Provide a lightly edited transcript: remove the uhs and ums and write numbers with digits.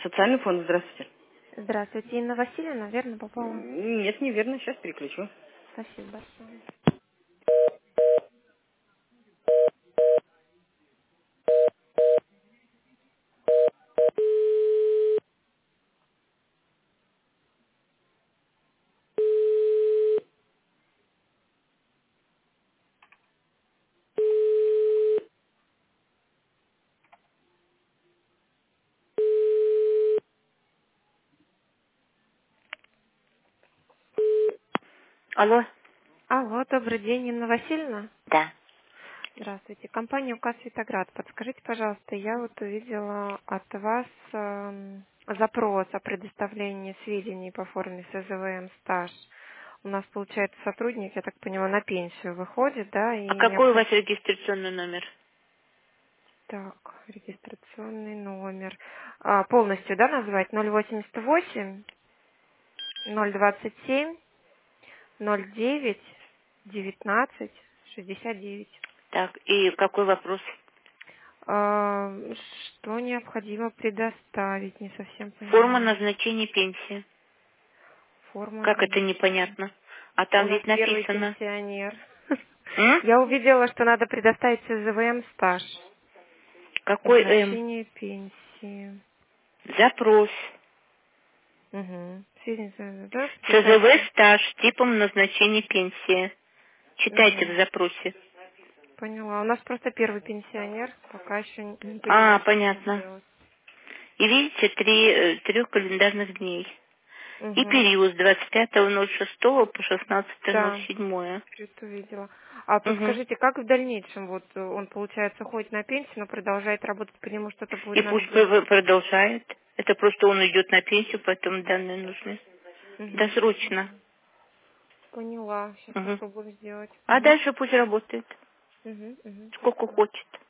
Социальный фонд, здравствуйте. Здравствуйте, Инна Васильевна, верно попала? Нет, неверно, сейчас переключу. Спасибо большое. Алло, Алло, добрый день, Инна Васильевна. да. Здравствуйте, компания УК «Светоград». Подскажите, пожалуйста, я вот увидела от вас запрос о предоставлении сведений по форме СЗВМ «Стаж». У нас, получается, сотрудник, я так понимаю, на пенсию выходит, да, и А какой у вас необходимо... регистрационный номер? Так, регистрационный номер. Полностью, да, назвать? 088 027 09 19 69. Так, и какой вопрос? А, Что необходимо предоставить? Не совсем Форма понимаю. назначения пенсии. Форма Как это назначения. непонятно? А У там нас ведь первый написано. пенсионер. М? Я увидела, что надо предоставить СЗВМ стаж. Какой М? Назначение пенсии. Запрос. Угу. Свидетельство, да? СЗВ Подписать. стаж типом назначения пенсии. Читайте в Угу. запросе. Поняла. У нас просто первый пенсионер. Пока еще не А, понимаю, что с ним понятно. делать. И видите, трех календарных дней. И Угу. период с 25.06 по Да. 16.07. Это увидела. А Угу. подскажите, как в дальнейшем, вот он, получается, ходит на пенсию, но продолжает работать, по нему что-то будет И надо пусть делать? продолжает. Это просто он идет на пенсию, поэтому данные нужны. Угу. Досрочно. Поняла. Сейчас Мгм. попробую сделать. А дальше пусть работает. Угу. Угу. Сколько хочет.